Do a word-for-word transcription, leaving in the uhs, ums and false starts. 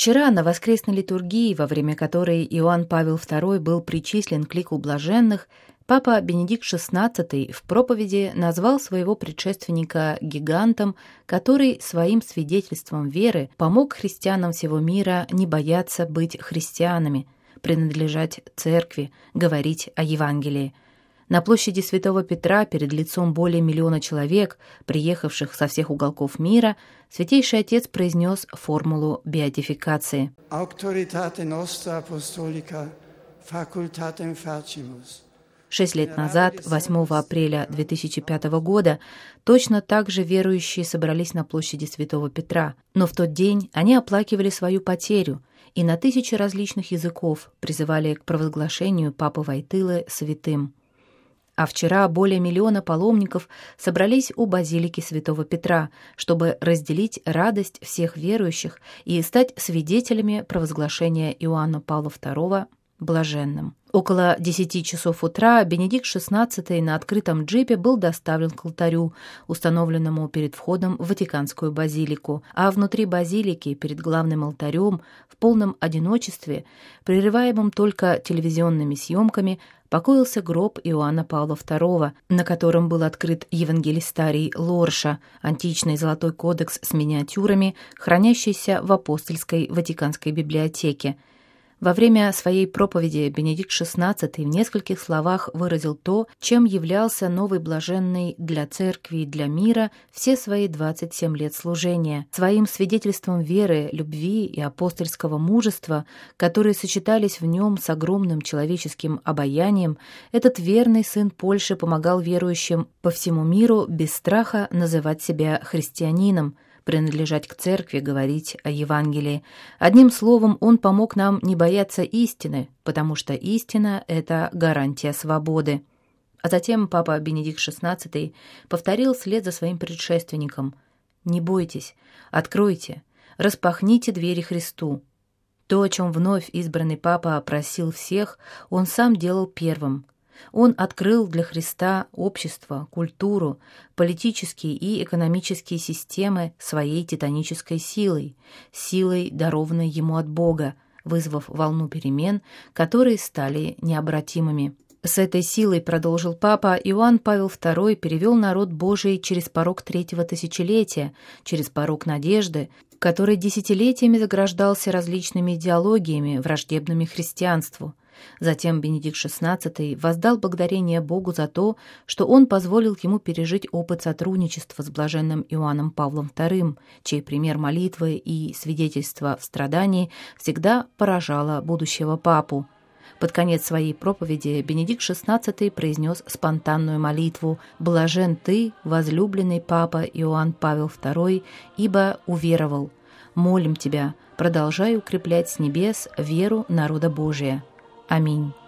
Вчера на воскресной литургии, во время которой Иоанн Павел второй был причислен к лику блаженных, папа Бенедикт шестнадцатый в проповеди назвал своего предшественника гигантом, который своим свидетельством веры помог христианам всего мира не бояться быть христианами, принадлежать церкви, говорить о Евангелии. На площади Святого Петра перед лицом более миллиона человек, приехавших со всех уголков мира, Святейший Отец произнес формулу беатификации. «Auctoritate nostra apostolica facultatem facimus». Шесть лет назад, восьмого апреля две тысячи пятого года, точно так же верующие собрались на площади Святого Петра, но в тот день они оплакивали свою потерю и на тысячи различных языков призывали к провозглашению Папы Войтылы святым. А вчера более миллиона паломников собрались у базилики Святого Петра, чтобы разделить радость всех верующих и стать свидетелями провозглашения Иоанна Павла второго блаженным. Около десяти часов утра Бенедикт шестнадцатый на открытом джипе был доставлен к алтарю, установленному перед входом в Ватиканскую базилику, а внутри базилики, перед главным алтарем, в полном одиночестве, прерываемом только телевизионными съемками, покоился гроб Иоанна Павла второго, на котором был открыт евангелистарий Лорша, античный золотой кодекс с миниатюрами, хранящийся в Апостольской Ватиканской библиотеке. Во время своей проповеди Бенедикт шестнадцатый в нескольких словах выразил то, чем являлся новый блаженный для церкви и для мира все свои двадцать семь лет служения. Своим свидетельством веры, любви и апостольского мужества, которые сочетались в нем с огромным человеческим обаянием, этот верный сын Польши помогал верующим по всему миру без страха называть себя христианином, принадлежать к церкви, говорить о Евангелии. Одним словом, он помог нам не бояться истины, потому что истина – это гарантия свободы. А затем папа Бенедикт шестнадцатый повторил вслед за своим предшественником: «Не бойтесь, откройте, распахните двери Христу». То, о чем вновь избранный папа просил всех, он сам делал первым. Он открыл для Христа общество, культуру, политические и экономические системы своей титанической силой, силой, дарованной ему от Бога, вызвав волну перемен, которые стали необратимыми. С этой силой, продолжил папа, Иоанн Павел второй перевел народ Божий через порог третьего тысячелетия, через порог надежды, который десятилетиями заграждался различными идеологиями, враждебными христианству. Затем Бенедикт шестнадцатый воздал благодарение Богу за то, что он позволил ему пережить опыт сотрудничества с блаженным Иоанном Павлом вторым, чей пример молитвы и свидетельства в страдании всегда поражало будущего папу. Под конец своей проповеди Бенедикт шестнадцатый произнес спонтанную молитву: «Блажен ты, возлюбленный папа Иоанн Павел второй, ибо уверовал. Молим тебя, продолжай укреплять с небес веру народа Божия. Аминь».